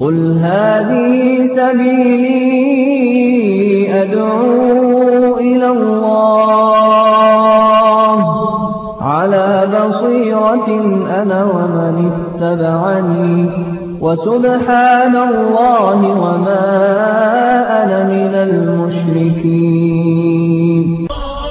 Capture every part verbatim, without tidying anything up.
قل هذه سبيلي أدعو إلى الله على بصيرة أنا ومن اتبعني وسبحان الله وما أنا من المشركين.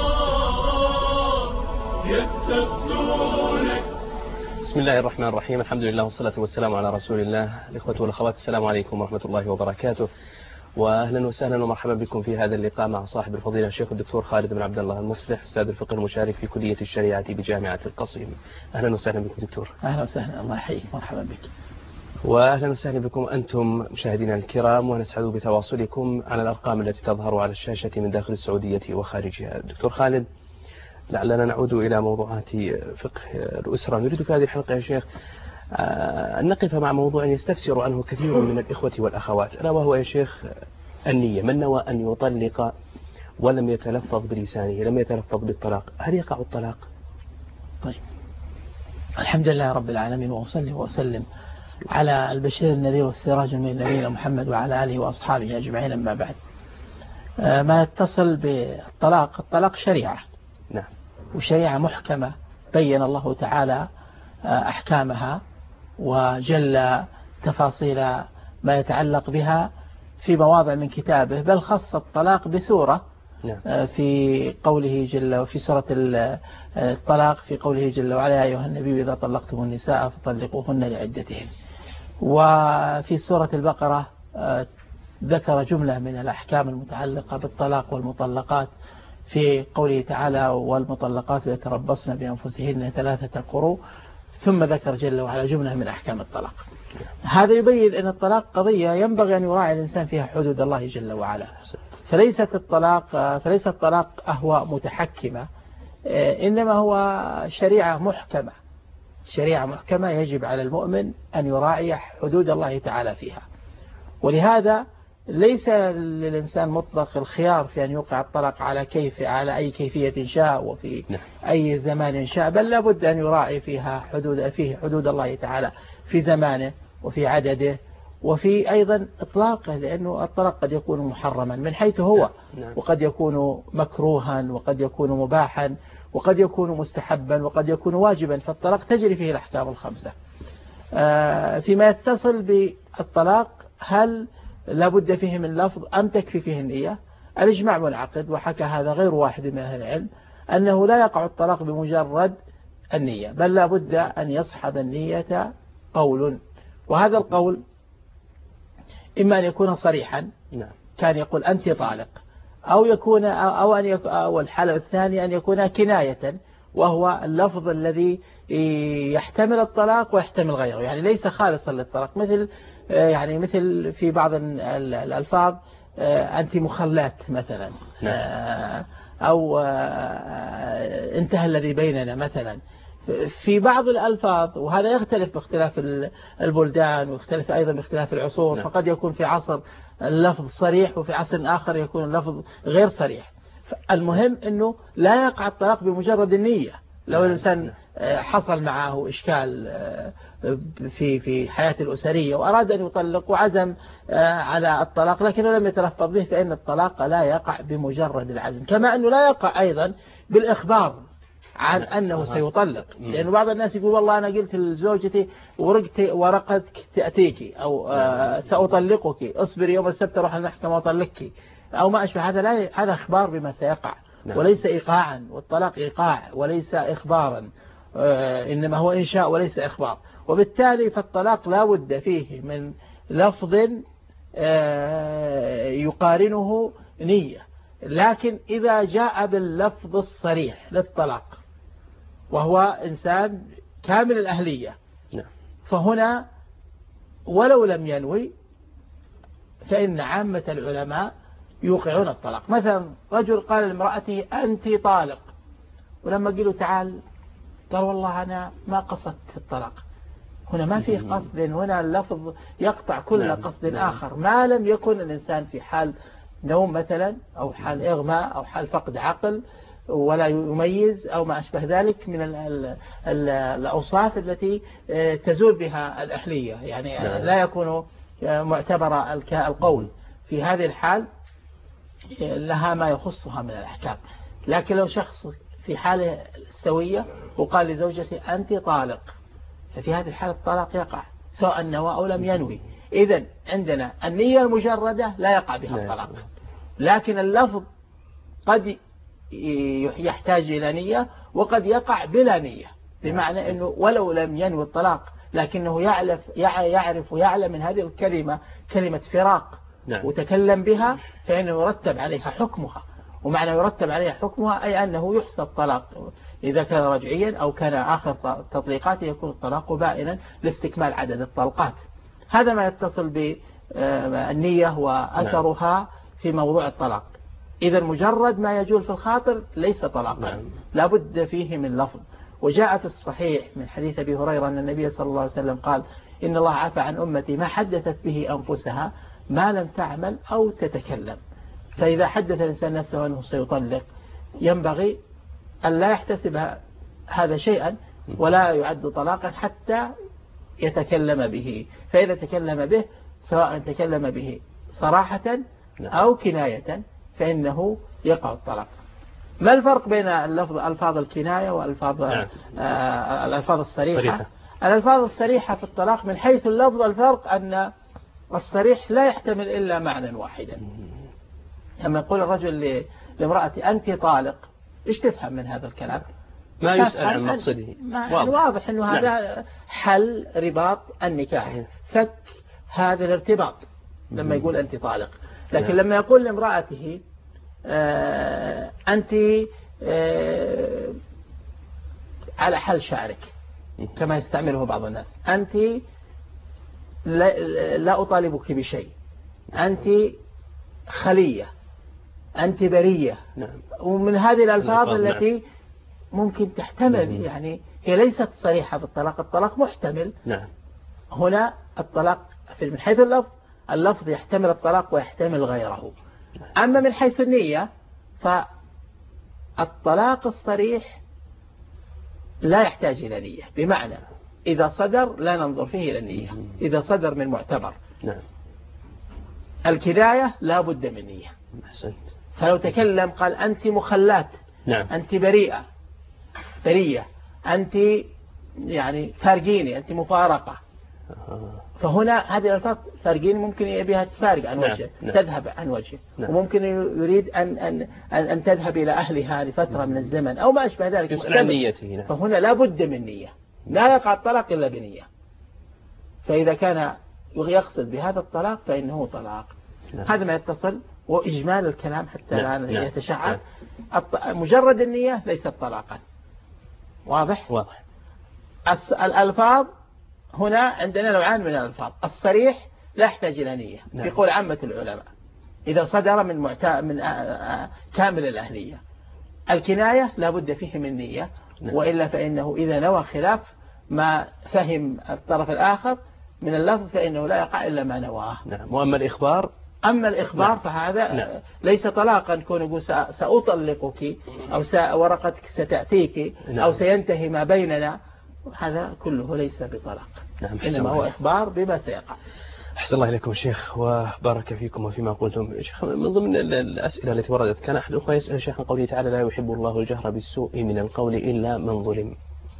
بسم الله الرحمن الرحيم. الحمد لله والصلاة والسلام على رسول الله. الإخوة والأخوات، السلام عليكم ورحمة الله وبركاته، وأهلا وسهلا ومرحبا بكم في هذا اللقاء مع صاحب الفضيلة الشيخ الدكتور خالد بن عبد الله المصلح، أستاذ الفقه المشارك في كلية الشريعة بجامعة القصيم. أهلا وسهلا بكم دكتور. أهلا وسهلا، الله يحييك، مرحبا بك. وأهلا وسهلا بكم أنتم مشاهدينا الكرام، ونسعد بتواصلكم على الأرقام التي تظهر على الشاشة من داخل السعودية وخارجها. دكتور خالد، لعلنا نعود إلى موضوعات فقه الأسرة. نريد في هذه الحلقة يا شيخ أن نقف مع موضوع يستفسر عنه كثير من الإخوة والأخوات، ألا وهو يا شيخ النية. من نوى أن يطلق ولم يتلفظ بلسانه، لم يتلفظ بالطلاق، هل يقع الطلاق؟ طيب، الحمد لله رب العالمين، وأصلي وأسلم على البشير النذير والسراج من نبينا محمد وعلى آله وأصحابه أجمعين. أما بعد، ما يتصل بالطلاق، الطلاق شريعة، نعم، وشريعة محكمة بين الله تعالى أحكامها وجل تفاصيل ما يتعلق بها في مواضع من كتابه، بل خص الطلاق بسورة في قوله جل وفي سورة الطلاق في قوله جل وعلا: يا أيها النبي إذا طلقتم النساء فطلقوهن لعدتهن. وفي سورة البقرة ذكر جملة من الأحكام المتعلقة بالطلاق والمطلقات في قوله تعالى: والمطلقات يتربصن بأنفسهن ثلاثة قروء، ثم ذكر جل وعلا جملة من أحكام الطلاق. هذا يبين أن الطلاق قضية ينبغي أن يراعي الإنسان فيها حدود الله جل وعلا. فليست الطلاق فليس الطلاق أهواء متحكمة، إنما هو شريعة محكمة، شريعة محكمة يجب على المؤمن أن يراعي حدود الله تعالى فيها. ولهذا ليس للإنسان مطلق الخيار في أن يوقع الطلاق على كيف على أي كيفية شاء وفي أي زمان شاء، بل لابد أن يراعي فيها حدود فيه حدود الله تعالى في زمانه وفي عدده وفي أيضا إطلاقه، لأنه الطلاق قد يكون محرما من حيث هو، وقد يكون مكروها، وقد يكون مباحا، وقد يكون مستحبا، وقد يكون واجبا. فالطلاق تجري فيه الأحكام الخمسة. فيما يتصل بالطلاق، هل لابد فيه من لفظ أم تكفي فيه النية؟ الإجماع منعقد، وحكى هذا غير واحد من أهل العلم، أنه لا يقع الطلاق بمجرد النية، بل لابد أن يصحب النية قول. وهذا القول إما أن يكون صريحا، كان يقول أنت طالق، أو يكون أو أن يكون أو الحالة الثانية أن يكون كناية، وهو اللفظ الذي يحتمل الطلاق ويحتمل غيره، يعني ليس خالصا للطلاق، مثل يعني مثل في بعض الألفاظ أنت مخلات مثلا، أو انتهى الذي بيننا مثلا. في بعض الألفاظ، وهذا يختلف باختلاف البلدان ويختلف أيضا باختلاف العصور، فقد يكون في عصر اللفظ صريح وفي عصر آخر يكون اللفظ غير صريح. المهم أنه لا يقع الطلاق بمجرد النية. لو الإنسان حصل معه إشكال في في حياته الأسرية وأراد أن يطلق وعزم على الطلاق لكنه لم يتلفظ به، فإن الطلاق لا يقع بمجرد العزم، كما أنه لا يقع أيضا بالإخبار عن أنه سيطلق. لأن بعض الناس يقول والله أنا قلت لزوجتي ورقت ورقت تأتيك، أو سأطلقك، أصبر يوم السبت أروح المحكمة وأطلقك، أو ما أشبه هذا. لا، هذا إخبار بما سيقع وليس إيقاعا، والطلاق إيقاع وليس إخبارا، إنما هو إنشاء وليس إخبار. وبالتالي فالطلاق لا بد فيه من لفظ يقارنه نية. لكن إذا جاء باللفظ الصريح للطلاق وهو إنسان كامل الأهلية، فهنا ولو لم ينوي فإن عامة العلماء يوقعون الطلاق. مثلا رجل قال لامرأته أنت طالق، ولما قالوا تعال قال والله أنا ما قصدت الطلاق. هنا ما فيه قصد، لأن هنا اللفظ يقطع كل قصد آخر، ما لم يكن الإنسان في حال نوم مثلا، أو حال إغماء، أو حال فقد عقل ولا يميز، أو ما أشبه ذلك من ال ال ال الأوصاف التي تزول بها الأهلية. يعني لا يكون معتبر القول في هذه الحال لها ما يخصها من الأحكام. لكن لو شخص في حاله سوية وقال لزوجته أنت طالق، ففي هذه الحالة الطلاق يقع سواء نوى أو لم ينوي. إذن عندنا النية المجردة لا يقع بها الطلاق، لكن اللفظ قد يحتاج إلى نية وقد يقع بلا نية، بمعنى أنه ولو لم ينوي الطلاق لكنه يعرف يعرف ويعلم من هذه الكلمة كلمة فراق نعم. وتكلم بها، فإنه يرتب عليها حكمها. ومعنى يرتب عليها حكمها أي أنه يحسب طلاق إذا كان رجعيا أو كان آخر تطليقاته يكون الطلاق بائنا لاستكمال عدد الطلقات. هذا ما يتصل بالنية وأثرها في موضوع الطلاق. إذا مجرد ما يجول في الخاطر ليس طلاقا، لابد فيه من لفظ. وجاء في الصحيح من حديث أبي هريرة أن النبي صلى الله عليه وسلم قال إن الله عفى عن أمتي ما حدثت به أنفسها ما لم تعمل أو تتكلم. فإذا حدث الإنسان نفسه أنه سيطلق ينبغي أن لا يحتسب هذا شيئا ولا يعد طلاقا حتى يتكلم به. فإذا تكلم به سواء تكلم به صراحة أو كناية فإنه يقع الطلاق. ما الفرق بين اللفظ ألفاظ الكناية والألفاظ آه الألفاظ الصريحة؟ الألفاظ الصريحة في الطلاق من حيث اللفظ الفرق أن الصريح لا يحتمل إلا معنى واحدا. لما يقول الرجل لامرأتي أنت طالق، إيش تفهم من هذا الكلام؟ ما يسأل عن مقصده، واضح, واضح أنه نعم. هذا حل رباط النكاح، فك هذا الارتباط لما يقول أنت طالق. لكن لما يقول لامرأته آه أنت آه على حل شعرك كما يستعمله بعض الناس، أنت لا, لا أطالبك بشيء، أنت خلية، أنت برية. نعم. ومن هذه الألفاظ التي نعم. ممكن تحتمل، نعم. يعني هي ليست صريحة في الطلاق، الطلاق محتمل. نعم. هنا الطلاق من حيث اللفظ اللفظ يحتمل الطلاق ويحتمل غيره. أما من حيث النية فالطلاق الصريح لا يحتاج إلى نية، بمعنى إذا صدر لا ننظر فيه إلى النية إذا صدر من معتبر. نعم. الكناية لا بد من نية. أحسنت. فلو تكلم قال أنت مخلات، نعم. أنت بريئة برية، أنت يعني فارقيني، أنت مفارقة، فهنا هذه الألفاظ فارقين ممكن بها تفارق عن وجهه، نعم. تذهب عن وجهه، نعم. وممكن يريد أن, أن, أن, أن تذهب إلى أهلها لفترة من الزمن أو ما أشبه ذلك. نعم. فهنا لا بد من نية، لا يقع الطلاق إلا بنية. فإذا كان يقصد بهذا الطلاق فإنه طلاق. نعم. هذا ما يتصل وإجمال الكلام حتى نعم. لا نعم. يتشعب. نعم. مجرد النية ليست طلاقا. واضح؟ واضح. الألفاظ هنا عندنا نوعان من الألفاظ، الصريح لا يحتاج إلى نية، نعم. يقول عامة العلماء إذا صدر من معتا... من كامل الأهلية. الكناية لا بد فيه من نية، نعم. وإلا فإنه إذا نوى خلاف ما فهم الطرف الآخر من اللفظ فإنه لا يقع إلا ما نواه. نعم. وأما الإخبار أما الإخبار نعم. فهذا نعم. ليس طلاقا كون يقول سأطلقك أو ورقتك ستأتيك نعم. أو سينتهي ما بيننا، هذا كله ليس بطلاق، نعم. إنما هو إخبار بما سيقع. أحسن الله إليكم شيخ وبارك فيكم وفيما قلتم. شيخ من ضمن الأسئلة التي وردت كان أحد الأخوة يسأل شيخ عن قوله تعالى لا يحب الله الجهر بالسوء من القول إلا من ظلم.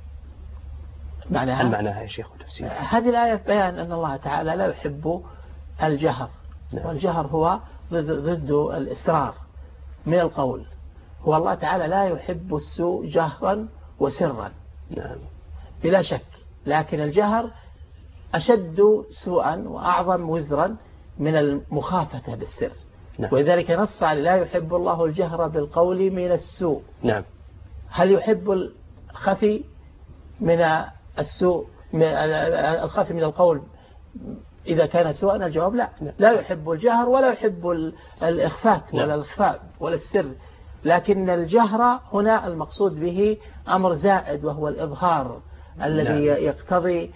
معناها هل معناها يا شيخ وتفسير؟ هذه الآية بيان أن الله تعالى لا يحب الجهر، نعم. والجهر هو ضد, ضد الإسرار من القول. هو الله تعالى لا يحب السوء جهرا وسرا، نعم. بلا شك، لكن الجهر أشد سوءا وأعظم وزرا من المخافة بالسر، نعم. ولذلك نص على لا يحب الله الجهر بالقول من السوء. نعم. هل يحب الخفي من السوء الخفي من القول إذا كان سوءا؟ الجواب لا. لا يحب الجهر ولا يحب الإخفاء ولا الإخفاء ولا السر، لكن الجهر هنا المقصود به أمر زائد وهو الإظهار الذي يقتضي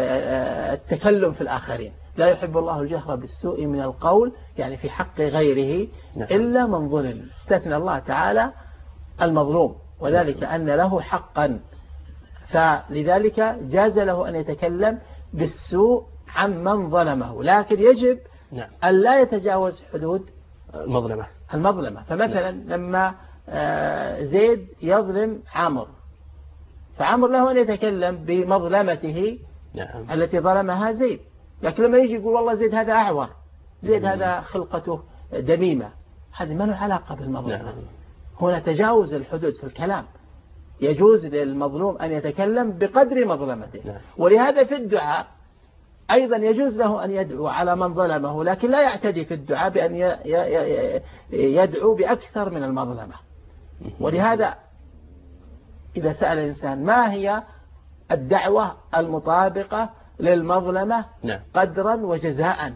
التكلم في الآخرين. لا يحب الله الجهر بالسوء من القول يعني في حق غيره إلا من ظلم. استثنى الله تعالى المظلوم، وذلك أن له حقا، فلذلك جاز له أن يتكلم بالسوء عن من ظلمه، لكن يجب نعم. أن لا يتجاوز حدود المظلمة المظلمة. فمثلا نعم. لما زيد يظلم عمرو، فعمرو له أن يتكلم بمظلمته نعم. التي ظلمها زيد، لكن لما يجي يقول والله زيد هذا أعور، زيد مم. هذا خلقته دميمة، هذه ما له علاقة بالمظلمة. نعم. هنا تجاوز الحدود في الكلام، يجوز للمظلوم أن يتكلم بقدر مظلمته. نعم. ولهذا في الدعاء أيضا يجوز له أن يدعو على من ظلمه، لكن لا يعتدي في الدعاء بأن يدعو بأكثر من المظلمة. ولهذا إذا سأل الإنسان ما هي الدعوة المطابقة للمظلمة نعم. قدرا وجزاء،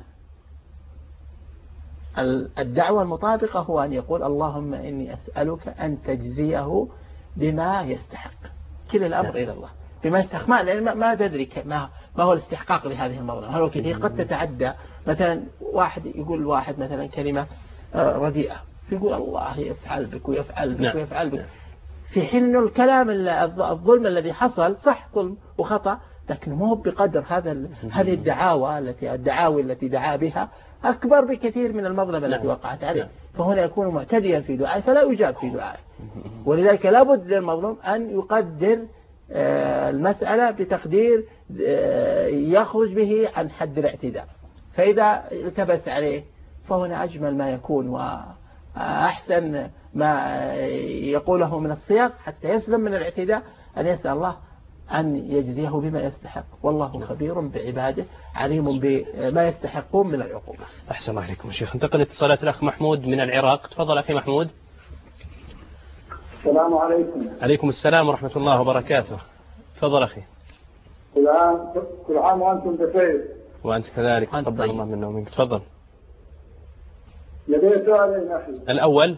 الدعوة المطابقة هو أن يقول اللهم إني أسألك أن تجزيه بما يستحق، كل الأمر نعم. إلى الله بما يستحق، ما, لأن ما تدري ما, ما هو الاستحقاق لهذه المظلمة. هل هو كثير قد تتعدى، مثلا واحد يقول واحد مثلا كلمة رديئة، يقول الله يفعل بك ويفعل بك نعم. ويفعل بك، في حين الكلام الظلم الذي حصل صح ظلم وخطأ، لكن مو بقدر هذا هذه الدعاوى التي الدعاوي التي دعا بها أكبر بكثير من المظلمة التي وقعت عليه، فهنا يكون معتديا في دعائه فلا يجاب في دعائه. ولذلك لابد للمظلوم أن يقدر المسألة بتقدير يخرج به عن حد الاعتداء، فإذا التبس عليه فهنا أجمل ما يكون وأحسن ما يقوله من الصياغ حتى يسلم من الاعتداء، أن يسأل الله أن يجزيه بما يستحق، والله خبير بعباده عليم بما يستحقون من العقوبة. أحسن الله عليكم شيخ. انتقل اتصالات الأخ محمود من العراق. تفضل أخي محمود. السلام عليكم. عليكم السلام ورحمة الله وبركاته. تفضل أخي. كل عام كل عام وأنتم بخير. وأنت كذلك، تقبل الله منا ومنك. تفضل. لدي سؤالين أخي. الأول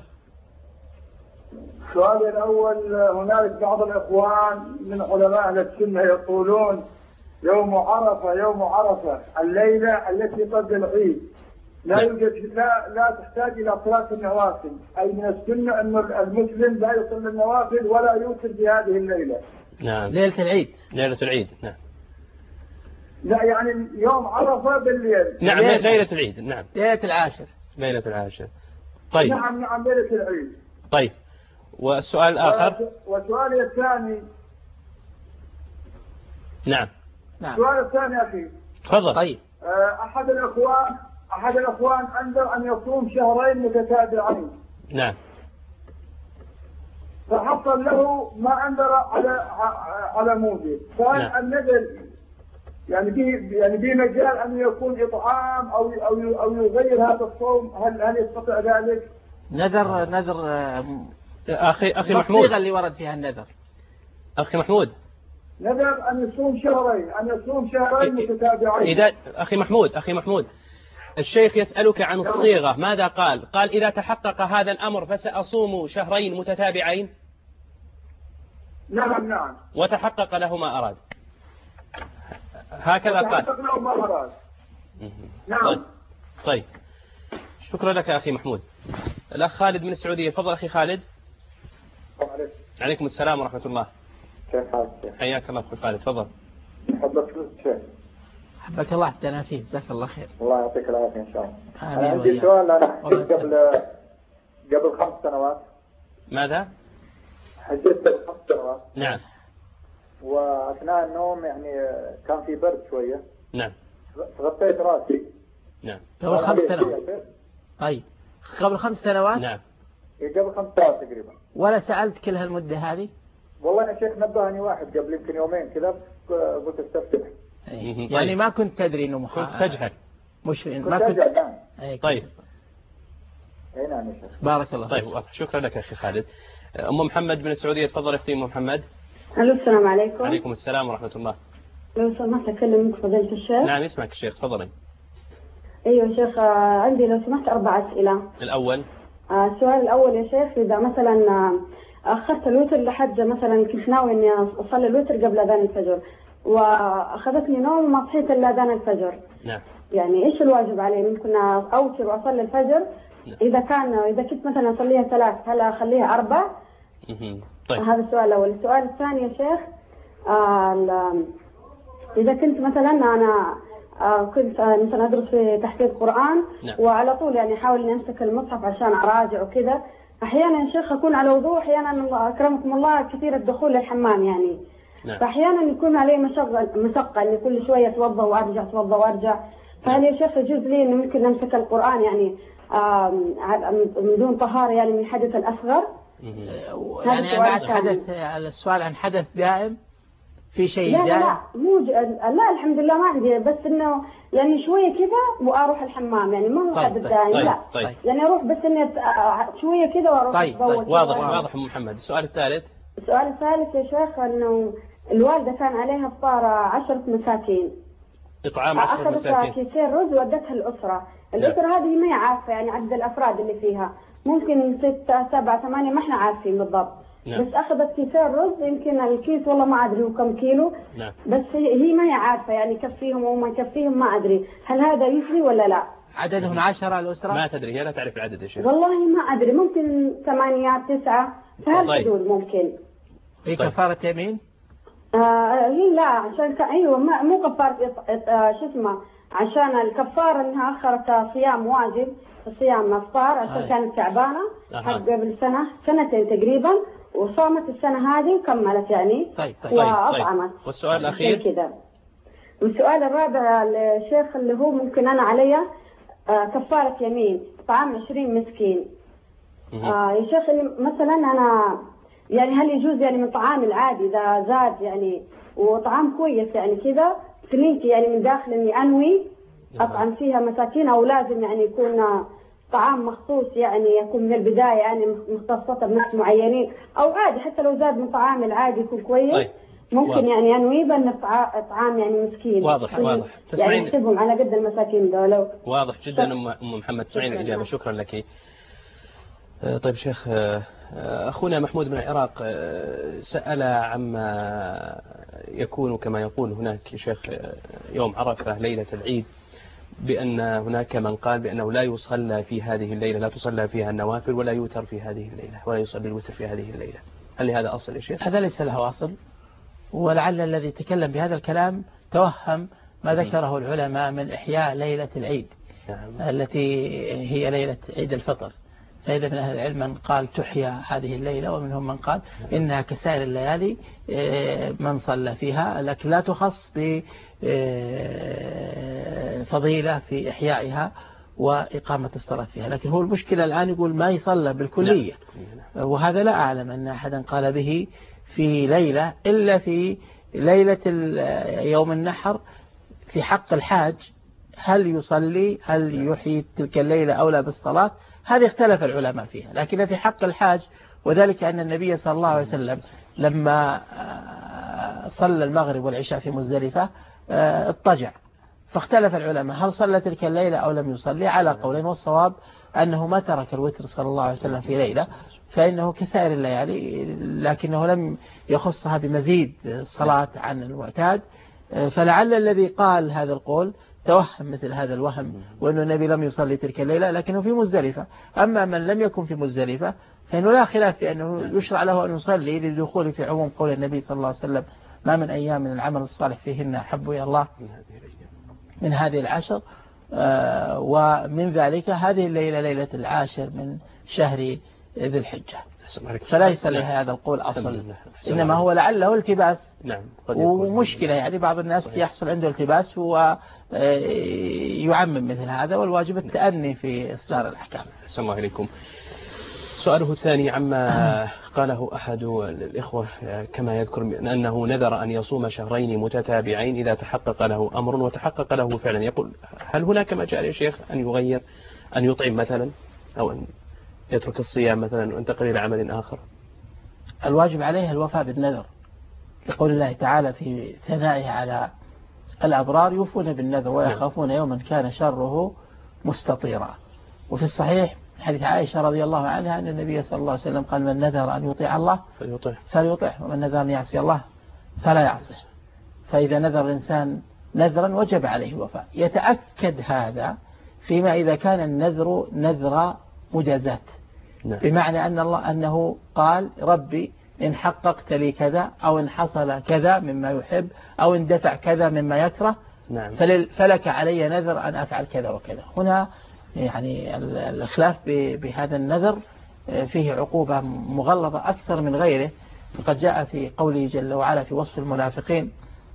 سؤالي الأول، هنالك بعض الإخوان من علماء أهل السنة يقولون يوم عرفة يوم عرفة الليلة التي قبل العيد لا يوجد لا لا تحتاج إلى صلاة النوافل، أي من السنة أن المسلم لا يصلي النوافل ولا يوتر في هذه الليلة. نعم. ليلة العيد. ليلة العيد. نعم. لا يعني يوم عرفة بالليل. نعم ليلة العيد. نعم. ليلة العاشر. ليلة العاشر. طيب. نعم نعم ليلة العيد. طيب. والسؤال الآخر. والسؤال الثاني. نعم. نعم. السؤال الثاني أخي. تفضل. طيب. أحد الأخوان أحد الأخوان أنذر أن يصوم شهرين متتابعين. نعم. فحصل له ما أنذر على على موجب، فهل نعم. النذر يعني به يعني به مجال أن يكون إطعام أو أو أو يغير هذا الصوم، هل هل يستطيع ذلك؟ نذر نذر أخي أخي محمود. الصيغة اللي ورد فيها النذر. أخي محمود. نذر أن يصوم شهرين أن يصوم شهرين متتابعين. إذا أخي محمود أخي محمود الشيخ يسألك عن الصيغة، ماذا قال؟ قال إذا تحقق هذا الأمر فسأصوم شهرين متتابعين. نعم نعم. وتحقق له ما أراد. هكذا قال. تحقق له ما أراد. نعم. طيب. طيب. شكرا لك أخي محمود. الأخ خالد من السعودية. تفضل أخي خالد. وعليكم. عليكم السلام ورحمة الله. كيف حالك؟ حياك الله أخي خالد. تفضل. حبك شيخ. حبك الله اهدنا فيه، جزاك الله خير. الله يعطيك العافية إن شاء الله. أنا عندي سؤال. أنا حجيت قبل قبل خمس سنوات. ماذا؟ حجيت قبل خمس سنوات. نعم. وأثناء النوم يعني كان في برد شوية. نعم. غطيت راسي. نعم. قبل خمس سنوات. طيب. قبل خمس سنوات. نعم. قبل خمس سنوات تقريبا. ولا سألت كل هالمدة هذه؟ والله يا شيخ نبهني واحد قبل يمكن يومين كذا، قلت استفتح. يعني ما كنت تدري انه محا... كنت تجهل. مش ما كنت نعم. طيب. اي نعم يا شيخ. بارك الله طيب فيك. شكرا لك اخي خالد. ام محمد من السعوديه. تفضل اختي ام محمد. الو السلام عليكم. عليكم السلام ورحمه الله. لو سمحت اكلمك فضيلة الشيخ. نعم يسمعك الشيخ. تفضلي. ايوه شيخ، عندي لو سمحت اربع اسئله. الاول. السؤال الاول يا شيخ، اذا مثلا اخرت الوتر لحد مثلا كنت ناوي اني اصلي الوتر قبل اذان الفجر واخذتني نوم وما صحيت الا اذان الفجر. نعم. يعني ايش الواجب علي؟ ممكن اوتر واصلي الفجر؟ نعم. اذا كان اذا كنت مثلا اصليها ثلاث هل اخليها اربع؟ طيب. هذا السؤال الاول. السؤال الثاني يا شيخ، آه اذا كنت مثلا انا آه كنت آه مثلا أدرس في تحفيظ قرآن. نعم. وعلى طول يعني أحاول إني أمسك المصحف عشان أراجع وكذا. أحيانا يا شيخ أكون على وضوء، أحيانا الله أكرمكم الله كثير الدخول للحمام يعني. نعم. فأحيانا يكون علي مشقة مشقة إني كل شوية أتوضأ وأرجع أتوضأ وأرجع. فهل يا شيخ يجوز لي إنه ممكن أمسك القرآن يعني من دون طهارة يعني من الحدث الأصغر؟ يعني عن حدث السؤال عن حدث دائم في شيء لا دائم؟ لا مو ج... لا الحمد لله ما عندي، بس إنه يعني شوية كذا وأروح الحمام يعني ما هو طيب حدث طيب دائم. طيب لا طيب. يعني أروح بس إني شوية كذا وأروح. طيب طيب. واضح واضح أم محمد. السؤال الثالث. السؤال الثالث يا شيخ إنه الوالدة كان عليها إفطار عشرة مساكين. إطعام عشرة مساكين. أخذت كيسين رز وودتها الأسرة. الأسرة هذه ما هي عارفة يعني عدد الأفراد اللي فيها، ممكن ستة سبعة ثمانية ما احنا عارفين بالضبط. نعم. بس أخذت كيسين رز، يمكن الكيس والله ما أدري هو كم كيلو. نعم. بس هي ما هي عارفة يعني يكفيهم أو ما يكفيهم ما أدري، هل هذا يجري ولا لا؟ عددهم عشرة الأسرة؟ ما تدري، هي لا تعرف العدد يا شيخ. والله ما أدري، ممكن ثمانية تسعة فهالحدود ممكن. هي كفارة يمين؟ آه هي لا عشان ايوه مو كفاره آه شو اسمه، عشان الكفاره انها اخرت صيام واجب، صيام افطار عشان آه. كانت تعبانه حق قبل سنه سنتين تقريبا، وصامت السنه هذه وكملت يعني. طيب طيب. واطعمت. طيب. والسؤال الاخير كذا. والسؤال الرابع الشيخ اللي هو ممكن انا علي آه كفاره يمين طعام عشرين مسكين. آه يا شيخ مثلا انا يعني هل يجوز يعني من طعام العادي إذا زاد يعني وطعام كويس يعني كذا في نيتي يعني من داخل إني أنوي أطعم فيها مساكين، أو لازم يعني يكون طعام مخصوص يعني يكون من البداية يعني مختصة بناس معينين، أو عادي حتى لو زاد من طعام العادي يكون كويس. طيب. ممكن واضح. يعني أنوي بأن طعام يعني مسكين. واضح واضح. يعني نحسبهم على قد المساكين دولو. واضح جدا أم محمد. تسمعين الإجابة. شكرا لك. طيب شيخ، أخونا محمود من العراق سأل عما يكون كما يقول هناك شيخ يوم عرفة ليلة العيد، بأن هناك من قال بأنه لا يصلى في هذه الليلة، لا تصلى فيها النوافل ولا يوتر في هذه الليلة، ولا يصلي الوتر في هذه الليلة. هل لهذا أصل يا شيخ؟ هذا ليس له أصل، ولعل الذي تكلم بهذا الكلام توهم ما ذكره العلماء من إحياء ليلة العيد. نعم. التي هي ليلة عيد الفطر. فإذا من أهل العلم من قال تحيا هذه الليلة، ومنهم من قال إنها كسائر الليالي من صلى فيها، لكن لا تخص بفضيلة في إحيائها وإقامة الصلاة فيها. لكن هو المشكلة الآن يقول ما يصلى بالكلية، وهذا لا أعلم أن أحدا قال به في ليلة إلا في ليلة يوم النحر. في حق الحاج هل يصلي، هل يحيي تلك الليلة أو لا بالصلاة، هذه اختلف العلماء فيها. لكن في حق الحاج، وذلك أن النبي صلى الله عليه وسلم لما صلى المغرب والعشاء في مزدلفة اضطجع، فاختلف العلماء هل صلى تلك الليلة أو لم يصلي، على قولين، والصواب أنه ما ترك الوتر صلى الله عليه وسلم في ليلة، فإنه كسائر الليالي، لكنه لم يخصها بمزيد صلاة عن المعتاد. فلعل الذي قال هذا القول توهم مثل هذا الوهم، وأن النبي لم يصلي تلك الليلة لكنه في مزدلفة. أما من لم يكن في مزدلفة فإنه لا خلاف في أنه يشرع له أن يصلي لدخول في عموم قول النبي صلى الله عليه وسلم ما من أيام من العمل الصالح فيهن أحب إلى الله من هذه العشر. آه ومن ذلك هذه الليلة ليلة العاشر من شهر ذي الحجة، فليس لها هذا القول أصل، إنما هو لعله التباس. نعم. ومشكلة يعني بعض الناس صحيح. يحصل عنده التباس ويعمم مثل هذا، والواجب التأني في إصدار الأحكام. السلام عليكم. سؤاله الثاني عما قاله أحد الإخوة كما يذكر أنه نذر أن يصوم شهرين متتابعين إذا تحقق له أمر وتحقق له فعلا. يقول هل هناك مجال يا شيخ أن يغير، أن يطعم مثلا، أو أن يترك الصيام مثلا وينتقل إلى عمل آخر؟ الواجب عليه الوفاء بالنذر، لقول الله تعالى في ثنائه على الأبرار يوفون بالنذر ويخافون يوما كان شره مستطيرا. وفي الصحيح حديث عائشة رضي الله عنها أن النبي صلى الله عليه وسلم قال من نذر أن يطيع الله فليطيع فليطيع ومن نذر أن يعصي الله فلا يعصي. فإذا نذر الإنسان نذرا وجب عليه الوفاء. يتأكد هذا فيما إذا كان النذر نذر مجازات، بمعنى أن الله أنه قال ربي إن حققت لي كذا، أو إن حصل كذا مما يحب، أو إن دفع كذا مما يكره، نعم. فلك علي نذر أن أفعل كذا وكذا. هنا يعني الإخلاف بهذا النذر فيه عقوبة مغلظة أكثر من غيره، فقد جاء في قوله جل وعلا في وصف المنافقين: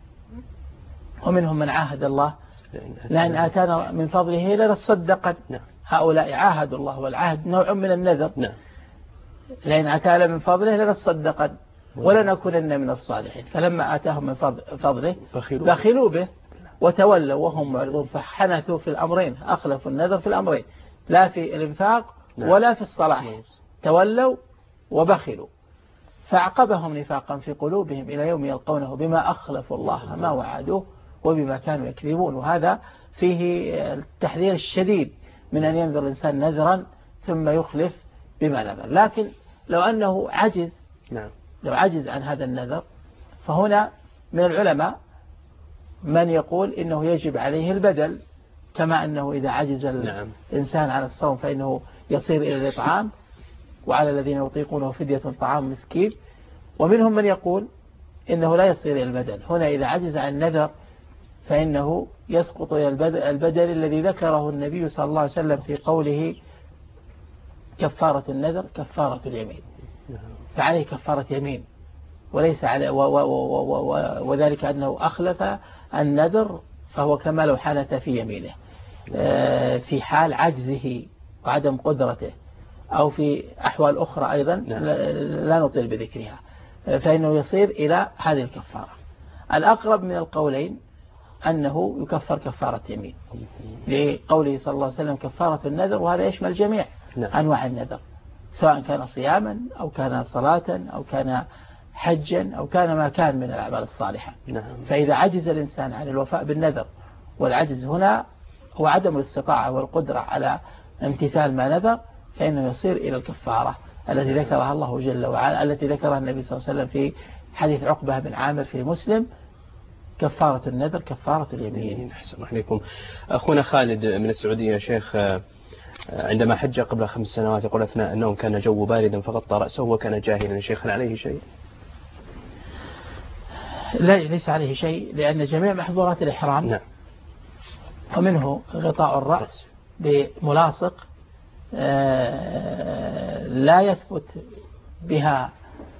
ومنهم من عاهد الله لأن آتانا من فضله لنصدقن. نعم. هؤلاء عاهدوا الله، والعهد نوع من النذر. نعم. لأن آتانا من فضله لنصدقن ولنكونن من الصالحين، فلما آتاهم من فضله بخلوا به وتولوا وهم معرضون، فحنثوا في الأمرين، أخلفوا النذر في الأمرين، لا في الإنفاق ولا في الصلاح، تولوا وبخلوا، فأعقبهم نفاقا في قلوبهم إلى يوم يلقونه بما أخلفوا الله ما وعدوه وبما كانوا يكذبون. وهذا فيه التحذير الشديد من أن ينذر الإنسان نذرا ثم يخلف بما نذر. لكن لو أنه عجز نعم. لو عجز عن هذا النذر، فهنا من العلماء من يقول إنه يجب عليه البدل، كما أنه إذا عجز نعم. الإنسان عن الصوم فإنه يصير إلى الإطعام، وعلى الذين يطيقونه فدية طعام مسكين. ومنهم من يقول إنه لا يصير إلى البدل، هنا إذا عجز عن النذر فإنه يسقط إلى البدل الذي ذكره النبي صلى الله عليه وسلم في قوله: كفارة النذر كفارة اليمين، فعليه كفارة يمين، وليس على و و و و وذلك أنه أخلف النذر فهو كما لو حنث في يمينه في حال عجزه وعدم قدرته، أو في أحوال أخرى أيضا لا نطيل بذكرها، فإنه يصير إلى هذه الكفارة. الأقرب من القولين أنه يكفر كفارة يمين، لقوله صلى الله عليه وسلم: كفارة النذر، وهذا يشمل جميع أنواع النذر، سواء كان صياما أو كان صلاة أو كان حجا أو كان ما كان من الأعمال الصالحة. فإذا عجز الإنسان عن الوفاء بالنذر، والعجز هنا هو عدم الاستطاعة والقدرة على امتثال ما نذر، فإنه يصير إلى الكفارة التي ذكرها الله جل وعلا، التي ذكرها النبي صلى الله عليه وسلم في حديث عقبة بن عامر في مسلم: كفارة النذر كفارة اليمين. أحسن عليكم. أخونا خالد من السعودية يا شيخ، عندما حج قبل خمس سنوات يقول أثناء النوم كان جو باردا فغطى رأسه وكان جاهلا، يا شيخ هل عليه شيء؟ لا، ليس عليه شيء، لأن جميع محظورات الإحرام نعم. ومنه غطاء الرأس بملاصق لا يثبت بها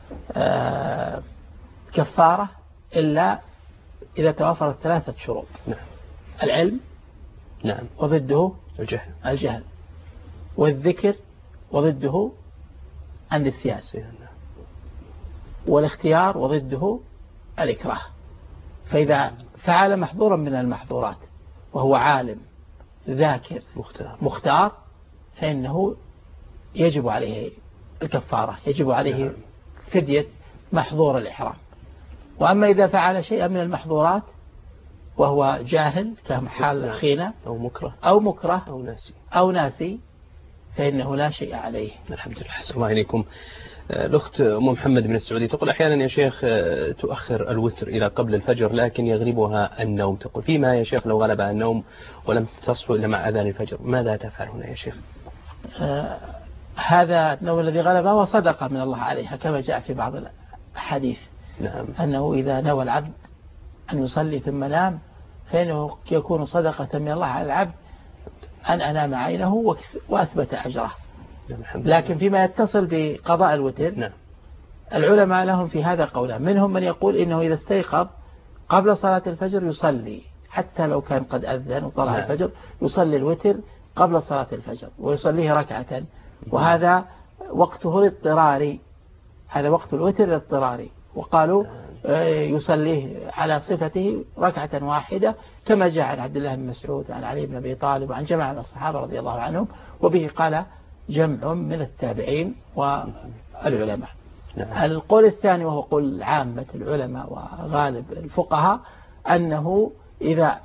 كفارة إلا إذا توافرت ثلاثة شروط: نعم. العلم نعم. وضده الجهل الجهل والذكر وضده النسيان، والاختيار وضده الإكراه. فإذا فعل محظورا من المحظورات وهو عالم ذاكر مختار, مختار فإنه يجب عليه الكفارة، يجب عليه فدية محظور الإحرام. وأما إذا فعل شيئا من المحظورات وهو جاهل كحال أخينا أو مكره أو مكره أو ناسي أو ناسي فإنه لا شيء عليه. الحمد لله. حسن الله عليكم. الأخت أم محمد من السعودية تقول: أحيانا يا شيخ تؤخر الوتر إلى قبل الفجر لكن يغلبها النوم، تقول: فيما يا شيخ لو غلبها النوم ولم تصحو إلا مع أذان الفجر ماذا تفعل هنا يا شيخ؟ آه هذا النوم الذي غلبها هو صدقة من الله عليها، كما جاء في بعض الحديث. نعم. أنه إذا نوى العبد أن يصلي ثم نام فإنه يكون صدقة من الله على العبد أن أنام عينه وأثبت أجره. لكن فيما يتصل بقضاء الوتر نعم. العلماء لهم في هذا قولان: منهم من يقول إنه إذا استيقظ قبل صلاة الفجر يصلي، حتى لو كان قد أذن وطلع نعم. الفجر يصلي الوتر قبل صلاة الفجر ويصليه ركعة، وهذا وقته الاضطراري، هذا وقت الوتر الاضطراري. وقالوا يصليه على صفته ركعة واحدة كما جاء عن عبد الله بن مسعود وعن علي بن أبي طالب وعن جماعة من الصحابة رضي الله عنهم، وبه قال جمع من التابعين والعلماء. القول الثاني وهو قول عامة العلماء وغالب الفقهاء أنه إذا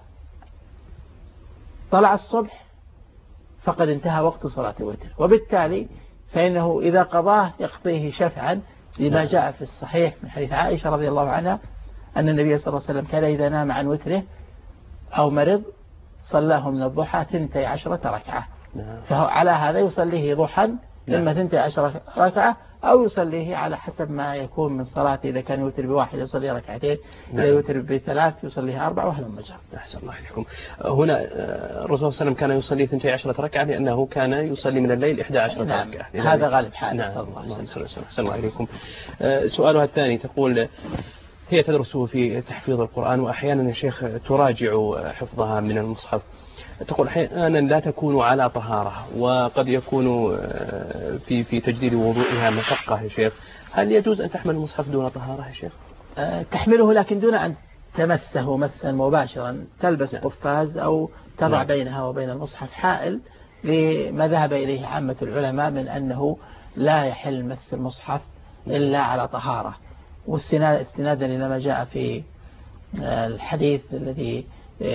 طلع الصبح فقد انتهى وقت صلاة الوتر، وبالتالي فإنه إذا قضاه يقضيه شفعا، لما جاء في الصحيح من حديث عائشة رضي الله عنها أن النبي صلى الله عليه وسلم كان إذا نام عن وتره أو مرض صلاه من الضحى ثنتي عشرة ركعة، فعلى هذا يصليه ضحى إما ثنتي عشر ركعة أو يصليه على حسب ما يكون من صلاته. إذا كان يوتر بواحد يصلي ركعتين، إذا يوتر بثلاث يصليه أربع، وهذا مجرى. أحسن الله إليكم. هنا الرسول صلى الله عليه وسلم كان يصلي ثنتي عشرة ركعة لأنه كان يصلي من الليل إحدى عشرة نعم. ركعة. هذا غالب حاله. نعم. صلى الله عليه وسلم. أحسن الله إليكم. سؤالها الثاني تقول هي تدرس في تحفيظ القرآن وأحيانا يا شيخ تراجع حفظها من المصحف. تقول أحيانا لا تكون على طهارة وقد يكون في في تجديد وضوئها مشقة يا شيخ، هل يجوز أن تحمل المصحف دون طهارة يا شيخ؟ تحمله لكن دون أن تمسه مسا مباشرا، تلبس نعم. قفاز أو تضع نعم. بينها وبين المصحف حائل، لما ذهب إليه عامة العلماء من أنه لا يحل مس المصحف إلا على طهارة، واستنادا إلى ما جاء في الحديث الذي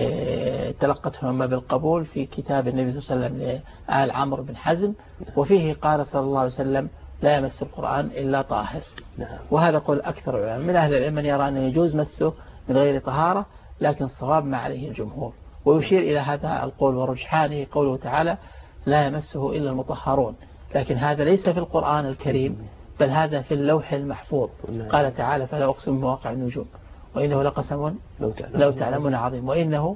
تلقته أمة بالقبول في كتاب النبي صلى الله عليه وسلم لآل عمرو بن حزم، وفيه قال صلى الله عليه وسلم لا يمس القرآن إلا طاهر. نعم. وهذا قول أكثر العلماء. من أهل العلم من يرى أنه يجوز مسه من غير طهارة، لكن الصواب ما عليه الجمهور، ويشير إلى هذا القول ورجحانه قوله تعالى لا يمسه إلا المطهرون، لكن هذا ليس في القرآن الكريم بل هذا في اللوح المحفوظ. قال تعالى فلا أقسم بمواقع النجوم وإنه لقسم لو تعلمون عظيم وإنه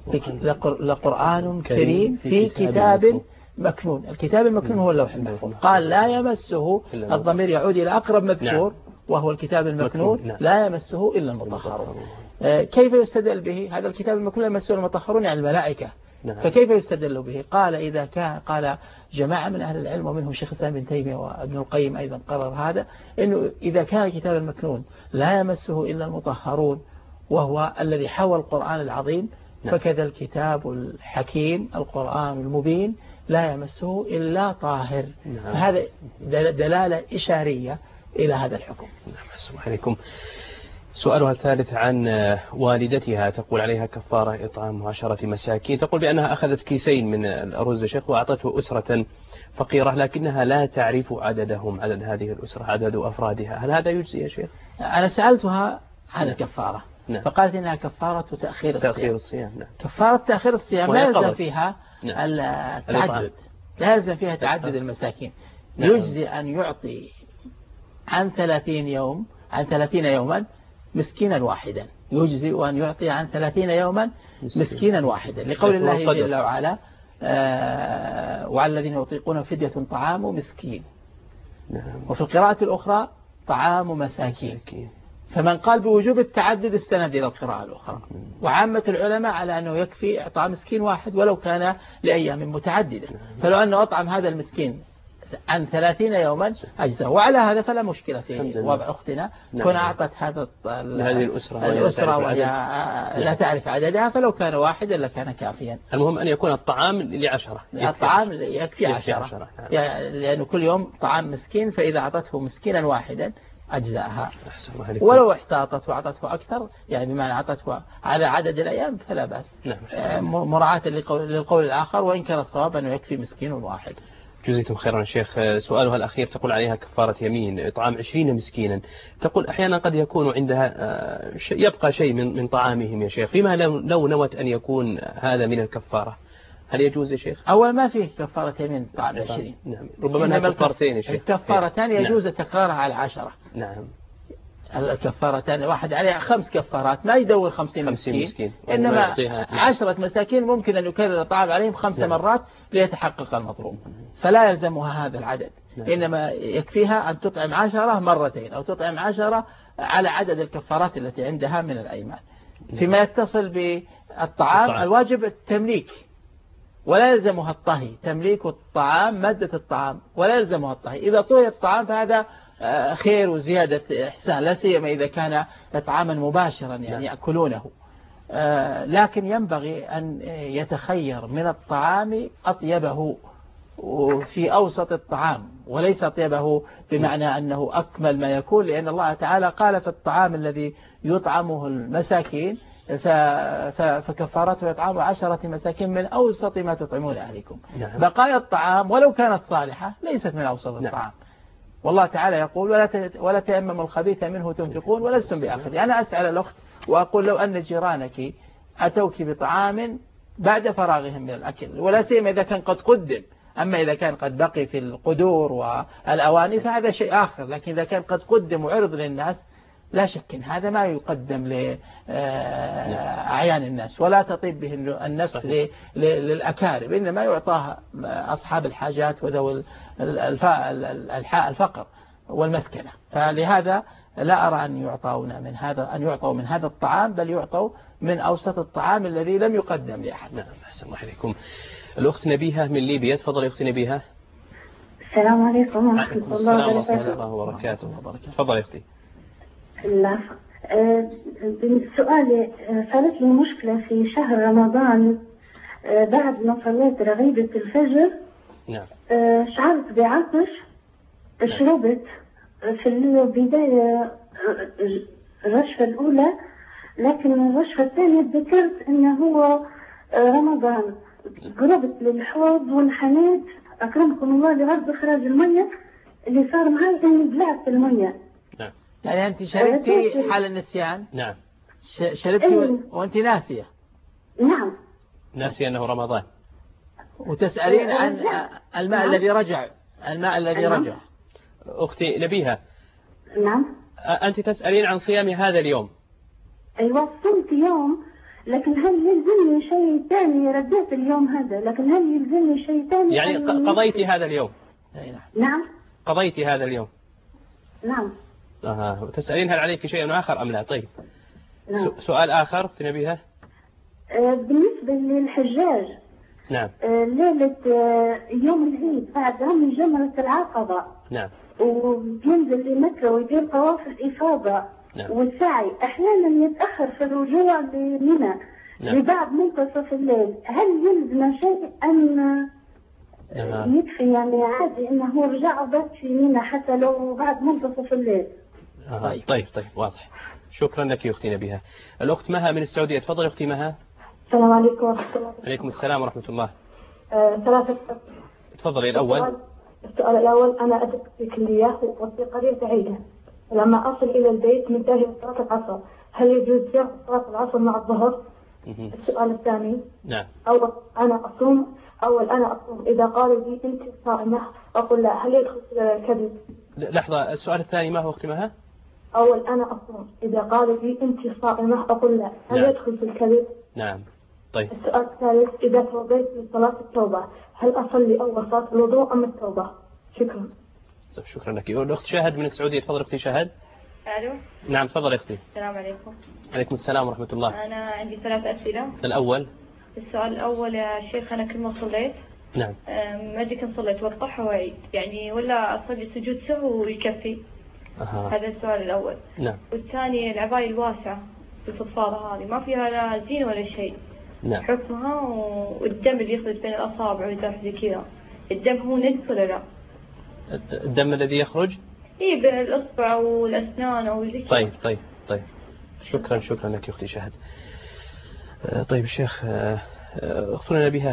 لقرآن كريم في كتاب مكنون. الكتاب المكنون هو اللوح المحفوظ. قال لا يمسه، الضمير يعود إلى أقرب مذكور وهو الكتاب المكنون، لا يمسه إلا المطهرون. كيف يستدل به؟ هذا الكتاب المكنون لا يمسه المطهرون يعني الملائكة. فكيف يستدل به؟ قال إذا كان قال جماعة من أهل العلم ومنهم شيخ الإسلام بن تيمية وابن القيم أيضا قرر هذا، إنه إذا كان الكتاب المكنون لا يمسه إلا المطهرون وهو الذي حوى القرآن العظيم، فكذا الكتاب الحكيم القرآن المبين لا يمسه إلا طاهر. فهذا دلالة إشارية إلى هذا الحكم. نعم. عليكم. سؤالها الثالث عن والدتها، تقول عليها كفارة إطعام عشرة مساكين. تقول بأنها أخذت كيسين من الأرز يا شيخ وأعطته أسرة فقيرة لكنها لا تعرف عددهم، عدد هذه الأسرة، عدد أفرادها، هل هذا يجزي يا شيخ؟ أنا سألتها عن الكفارة. نعم. فقالت إنها كفارة تأخير الصيام. تأخير الصيام. نعم. كفارة تأخير الصيام لا يلزم فيها نعم. التعدد، لا يلزم فيها تعدد المساكين. نعم. يجزي أن يعطي عن ثلاثين يوم عن ثلاثين يوما مسكينا واحدا، يجزي أن يعطي عن ثلاثين يوما مسكينا واحدا، لقول الله جل وعلا آه وعلى الذين يطيقون فدية طعام مسكين. نعم. وفي القراءة الأخرى طعام مساكين. فمن قال بوجوب التعدد استند إلى القراءة الأخرى. وعامة العلماء على أنه يكفي إعطاء مسكين واحد ولو كان لأيام متعددة، فلو أنه أطعم هذا المسكين عن ثلاثين يوما أجزاء. وعلى هذا فلا مشكلة في وضع أختنا كون أعطت هذا هذه الأسرة, الأسرة وهي لا تعرف عددها، فلو كان واحدا لكان كافيا. المهم أن يكون الطعام لعشرة، الطعام يكفي عشرة، يعني لأنه كل يوم طعام مسكين، فإذا أعطته مسكينا واحدا أجزاءها. ولو احتاطت وأعطته أكثر يعني بمعنى أعطته على عدد الأيام فلا بأس. نعم. مراعاة للقول الآخر، وإن كان الصواب أنه يكفي مسكين واحد. جزيتم خيرا شيخ. سؤالها الأخير تقول عليها كفارة يمين إطعام عشرين مسكينا. تقول أحيانا قد يكون عندها يبقى شيء من من طعامهم يا شيخ، فيما لو نوت أن يكون هذا من الكفارة، هل يجوز يا شيخ؟ أول ما فيه كفارة يمين طعام عشرين. نعم. ربما أنها كفارتين يا شيخ. الكفارتان يجوز تكرارها على عشرة. نعم. الكفارتان واحد عليها خمس كفارات، ما يدور خمسين مسكين, مسكين. إنما عشرة مساكين ممكن أن يكرر الطعام عليهم خمس نعم. مرات ليتحقق المطلوب، فلا يلزمها هذا العدد. نعم. إنما يكفيها أن تطعم عشرة مرتين أو تطعم عشرة على عدد الكفارات التي عندها من الأيمان. نعم. فيما يتصل بالطعام الطعام. الواجب التمليك ولا يلزمها الطهي، تمليك الطعام مادة الطعام ولا يلزمها الطهي. إذا طهي الطعام فهذا خير وزيادة إحسان، لا سيما إذا كان طعاما مباشرا يعني يأكلونه. لكن ينبغي أن يتخير من الطعام أطيبه في أوسط الطعام، وليس أطيبه بمعنى أنه أكمل ما يكون، لأن الله تعالى قال في الطعام الذي يطعمه المساكين فكفارته إطعام عشرة مساكين من أوسط ما تطعمون أهلكم. نعم. بقايا الطعام ولو كانت صالحة ليست من أوسط الطعام. نعم. والله تعالى يقول ولا ولا تيمموا الخبيث منه تنفقون ولستم بآخذ. يعني أنا أسأل الأخت وأقول لو أن جيرانك أتوك بطعام بعد فراغهم من الأكل، ولا سيما إذا كان قد قدم أما إذا كان قد بقي في القدور والأواني فهذا شيء آخر، لكن إذا كان قد قدم وعرض للناس لا شك إن هذا ما يقدم لأعيان الناس، ولا تطيب به النفس للأكارم، إنما يعطاها أصحاب الحاجات وذوي الفقر والمسكنة. فلهذا لا أرى أن يعطون من هذا أن يعطوا من هذا الطعام، بل يعطوا من أوسط الطعام الذي لم يقدم لأحد. نعم، أحسن الله عليكم. الأخت نبيهة من ليبيا، تفضلي أخت نبيهة. السلام عليكم ورحمة الله وبركاته. تفضلي أختي. لا بالسؤال، صارت لي مشكلة في شهر رمضان بعد ما صليت رغيبة الفجر. نعم. شعرت بعطش، شربت في البداية الرشفة الأولى، لكن الرشفة الثانية ذكرت أنه هو رمضان. قربت للحوض وانحنيت أكرمكم الله لغرض إخراج المية، اللي صار معي إني بلعت المية. نعم. يعني أنت شربتي حال النسيان؟ نعم. شربتي أيه. وأنت ناسية؟ نعم. ناسية أنه رمضان. وتسألين عن الماء نعم. الذي رجع الماء الذي نعم. رجع. أختي نبيهة. نعم. أنت تسألين عن صيام هذا اليوم. أيوة صمت يوم، لكن هل يلزمني شيء ثاني؟ رديت اليوم هذا، لكن هل يلزمني شيء ثاني؟ يعني قضيتي هذا اليوم؟ نعم. قضيتي هذا اليوم؟ نعم. أها. وتسألين هل عليك شيء آخر أم لا؟ طيب. نعم. سؤال آخر أختي نبيهة. آه بالنسبة للحجاج. نعم. آه ليلة آه يوم العيد بعد رمي جمرة العقبة. نعم. وبينزل لمكة ويدير طواف الإفاضة. نعم. والسعي أحيانا يتأخر في الرجوع لمنى. نعم. لبعد منتصف الليل، هل يلزم شيء أم نعم. يكفي يعني عادي إنه هو رجع وبات في منى حتى لو بعد منتصف الليل؟ آه. طيب طيب طيب واضح. شكرا لك يا أختي نبيهة. الأخت مها من السعودية، تفضل أختي مها. السلام عليكم ورحمة الله. عليكم السلام ورحمة الله. آه، ثلاثة. تفضلي الأول. السؤال, السؤال الأول، أنا أدرس في كلية وفي قرية بعيدة، لما أصل إلى البيت منتهي صلاة العصر، هل يجوز جمع صلاة العصر مع الظهر؟ السؤال الثاني. نعم. أول أنا أصوم أول أنا أصوم إذا قالوا لي أنت صائمة أقول لا، هل يدخل الكذب؟ لحظة، السؤال الثاني ما هو أختي مها؟ أول أنا أصوم إذا قالوا لي أنت صائمة أقول لا، هل نعم. يدخل في الكذب؟ نعم. طيب. السؤال الثالث، إذا توضيت لصلاة التوبة هل أصلي أول صلاة الوضوء أم التوبة؟ شكرا. طيب شكرا لك. الأخت شاهد من السعودية، تفضل أختي شاهد. ألو. نعم تفضل أختي. السلام عليكم. عليكم السلام ورحمة الله. أنا عندي ثلاث أسئلة. الأول. السؤال الأول يا شيخ، أنا كل ما صليت نعم ما أدري كم صليت وضحها وعيد يعني، ولا أصلي سجود سهو ويكفي؟ أها. هذا السؤال الأول. نعم. والثاني، العباية الواسعة الفضفاضة هذه ما فيها لا زين ولا شيء. نعم. حكمها والدم اللي يخرج بين الأصابع ويزاح زي كذا، الدم هو نجس ولا لا؟ الدم الذي يخرج؟ إيه بين الأصبع والأسنان أو زي كذا. طيب طيب طيب شكرا شكرا لك يا أختي شاهد. طيب الشيخ، اختنا بها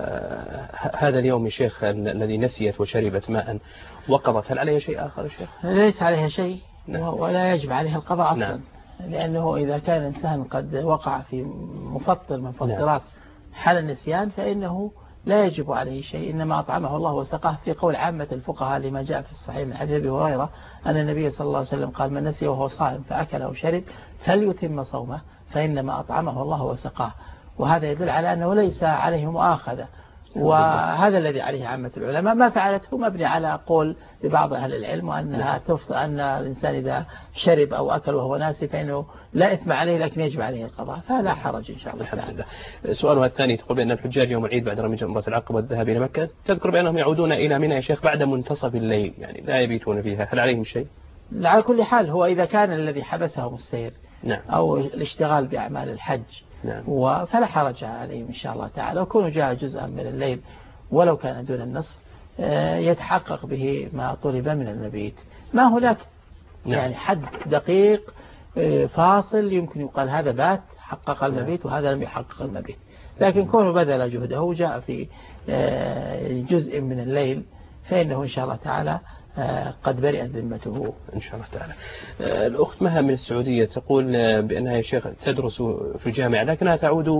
هذا اليوم يا شيخ الذي نسيت وشربت ماء وقضت، هل عليها شيء آخر يا شيخ؟ ليس عليها شيء. نعم. ولا يجب عليها القضاء أصلا. نعم. لأنه إذا كان الإنسان قد وقع في مفطر من مفطرات حال النسيان فإنه لا يجب عليه شيء، إنما أطعمه الله وسقاه، في قول عامة الفقهاء لما جاء في الصحيح من حديث أبي هريرة أن النبي صلى الله عليه وسلم قال: من نسي وهو صائم فأكل أو شرب فليتم صومه فإنما أطعمه الله وسقاه. وهذا يدل على أنه ليس عليه مؤاخذة، وهذا الذي عليه عامة العلماء. ما فعلته مبني على قول لبعض أهل العلم وأنها تفضل أن الإنسان إذا شرب أو أكل وهو ناسي فإنه لا إثم عليه لكن يجب عليه القضاء، فلا حرج إن شاء الله. الحمد لله. سؤالها الثاني، تقول بأن الحجاج يوم العيد بعد رمي جمرة العقبة والذهاب إلى مكة تذكر بأنهم يعودون إلى منى يا شيخ بعد منتصف الليل، يعني لا يبيتون فيها، هل عليهم شيء؟ على كل حال هو إذا كان الذي حبسهم السير نعم. أو الاشتغال بأعمال الحج نعم. فلا حرج عليهم إن شاء الله تعالى، وكونوا جاء جزءا من الليل ولو كان دون النصف يتحقق به ما طلب من المبيت. ما هناك نعم. يعني حد دقيق فاصل يمكن يقال هذا بات حقق المبيت وهذا لم يحقق المبيت، لكن كونه بذل جهده وجاء في جزء من الليل فإنه إن شاء الله تعالى قد برئت ذمته إن شاء الله تعالى. الأخت مها من السعودية تقول بأنها يا شيخ تدرس في الجامعة لكنها تعود